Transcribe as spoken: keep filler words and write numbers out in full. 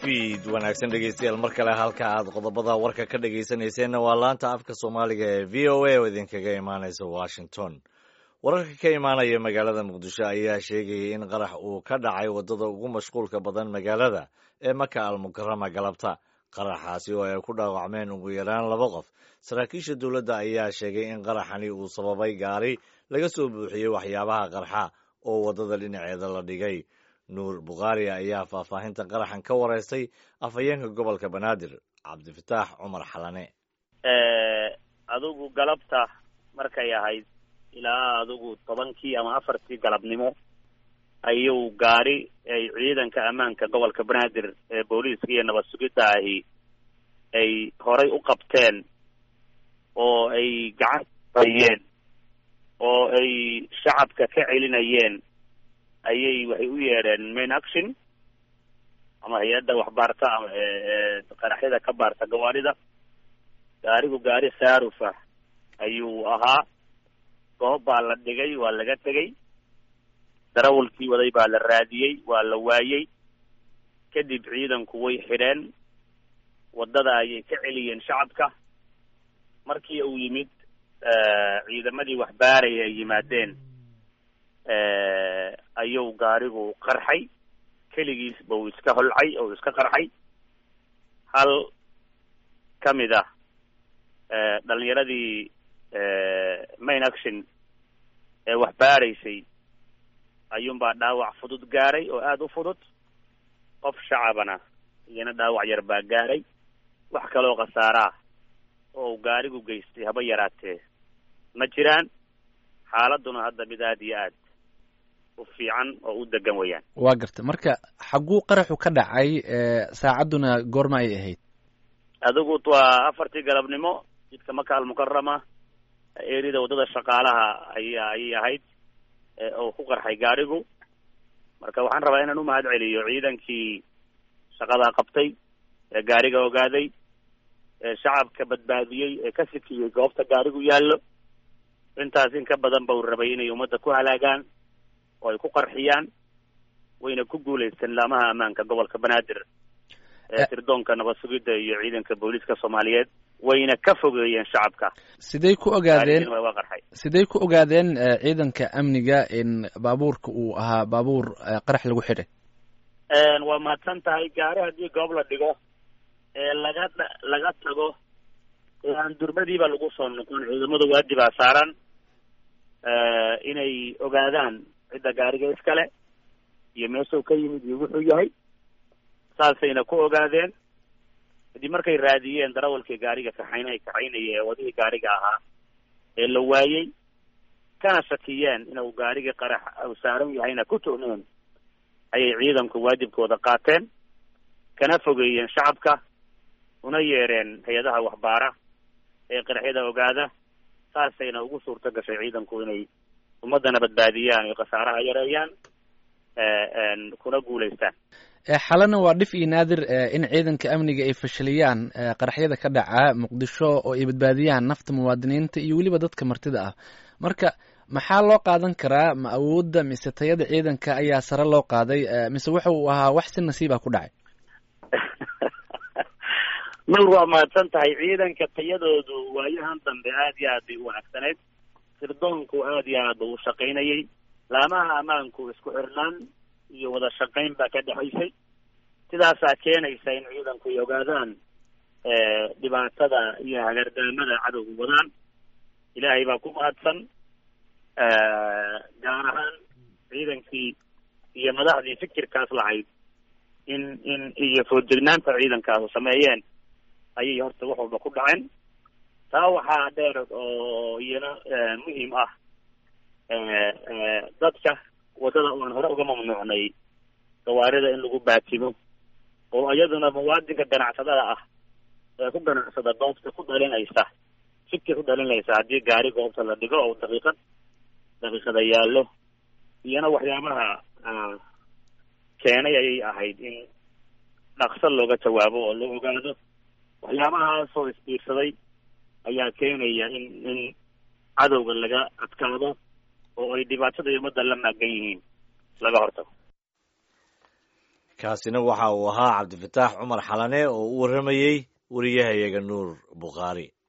fiid wanaagsan dhegeystayaal mar kale halka aad qodobada warka ka dhegeysanayseena waa laanta afka soomaaliga ee v o a oo idinkaga imaanaysa washington. wararka ka imaanaya magaalada muqdisho ayaa sheegayay in qarax uu ka dhacay waddada ugu mashquulka badan magaalada ee maka almukarama galabta. qaraxaasi oo ay ku dhaawacmeen ugu yaraan laba qof. saraakiisha dowladda ayaa sheegay in qaraxani uu sababay gaari laga soo buuxiyey waxyaabaha qarxa oo waddada dhinaceeda la dhigay. nuur bukhaari ayaa faahfaahinta qaraxan ka waraystay afhayeenka gobolka banaadir cabdifataax cumar xalane. adigu galabta markay ahayd ilaa adigu tobankii ama afartii galabnimo ayuu gaari ay ciidanka ammaanka gobolka banaadir ee booliiska iyo nabad sugidda ahi ay horay u qabteen oo ay gacan hayeen oo ay shacabka ka celinayeen ayay waxay u yeedheen main action ama hay-adda waxbaarta ama qaraxyada ka baarta gawaarida. gaarigu gaari saarufa ayuu ahaa. goob baa la dhigay, waa laga tegey. darawalkii waday baa la raadiyey, waa la waayey. kadib ciidanku way xidheen, waddada ayay ka celiyeen shacabka. markii uu yimid ciidamadii waxbaaraya ay yimaadeen ayuu gaarigu qarxay. keligiisba uu iska holcay oo iska qarxay. hal ka mid ah dhalinyaradii main action ee waxbaaraysay ayuunbaa dhaawac fudud gaaray oo aada u fudud. qof shacabana iyana dhaawac yar baa gaaray. wax kaloo khasaaraa oo gaarigu geystay haba yaraatee ma jiraan. xaaladuna hadda mid aad iyo aad u fiican oo u degan wayaan. waa garta marka xagguu qaraxu ka dhacay saacadduna goorma ay ahayd? adigu waa afartii galabnimo jidka maka almukarama eerida waddada shaqaalaha aya ayay ahayd oo ku qarxay gaarigu. marka waxaan rabaa inaan u mahad celiyo ciidankii shaqadaa qabtay ee gaariga ogaaday ee shacabka badbaadiyey ee ka sikiyey goobta gaarigu yaallo. intaas in ka badan ba uu rabay inay ummadda ku halaagaan oo ay ku qarxiyaan. wayna ku guulaysteen laamaha ammaanka gobolka banaadir ee sirdoonka nabad sugidda iyo ciidanka booliiska soomaaliyeed wayna ka fogeeyeen shacabka. siday ku ogaadeen siday ku ogaadeen ciidanka amniga in baabuurka uu ahaa baabuur qarax lagu xidhay? waa mahadsan tahay. gaari haddii goob la dhigo ee laga laga tago aan durmadiiba lagu soo noqon, ciidamada waajibaa saaran inay ogaadaan cidda gaariga iskale iyo meeshuu ka yimid iyo wuxuu yahay. saasayna ku ogaadeen. kadib markay raadiyeen darawalkii gaariga kaxayn ay kaxaynaya ee wadihii gaariga ahaa ee la waayey, kana shakiyeen inuu gaarigii qarax uu saaran yahayna ku tuhmeen, ayay ciidanku waajibkooda qaateen kana fogeeyeen shacabka una yeedheen hay-adaha waxbaara ee qaraxyada ogaada. saasayna ugu suurto gashay ciidanku inay ummaddana badbaadiyaan iyo khasaaraha yareeyaan kuna guulaystaan. xalana waa dhif iyo naadir in ciidanka amniga ay fashiliyaan qaraxyada ka dhaca muqdisho oo ay badbaadiyaan nafta muwaadiniinta iyo weliba dadka martida ah. marka maxaa loo qaadan karaa? ma awoodda mise tayada ciidanka ayaa sare loo qaaday mise waxa uu ahaa wax si nasiiba ku dhacay? nur waa mahadsan tahay. ciidanka tayadoodu waayahan dambe aad iyo aad bay u wanaagsanayd. sirdoonku aad iyo aad u shaqaynayay. laamaha ammaanku isku xirnaan iyo wada shaqayn baa ka dhexaysay. sidaasaa keenaysa in ciidanku ay ogaadaan dhibaatada iyo hagardaamada cadowga wadaan. ilaahay baa ku mahadsan. gaar ahaan ciidankii iyo madaxdii fikirkaas lahayd in in iyo foojignaanta ciidankaasu sameeyeen ayay horta wax walba ku dhaceen. taa waxaa dheer oo iyana muhiim ah dadka waddada oan hore uga mamnuucnay gawaarida in lagu baatimo oo iyaduna muwaadinka ganacsadada ah ee ku ganacsada goobta ku dhalinaysa fikir ku dhalinaysa haddii gaari goobta la dhigo oo daqiiqad daqiiqada yaallo. iyana waxyaabaha keenay ayay ahayd in dhaqso looga jawaabo oo la ogaado. waxyaabahaasoo isbiirsaday ayaa keenaya in in cadowga laga adkaado oo ay dhibaatada ummadda la maagan yihiin laga hortago. kaasina waxa uu ahaa cabdifataax cumar xalane oo u warramayey wariyahayaga nuur bukhaari.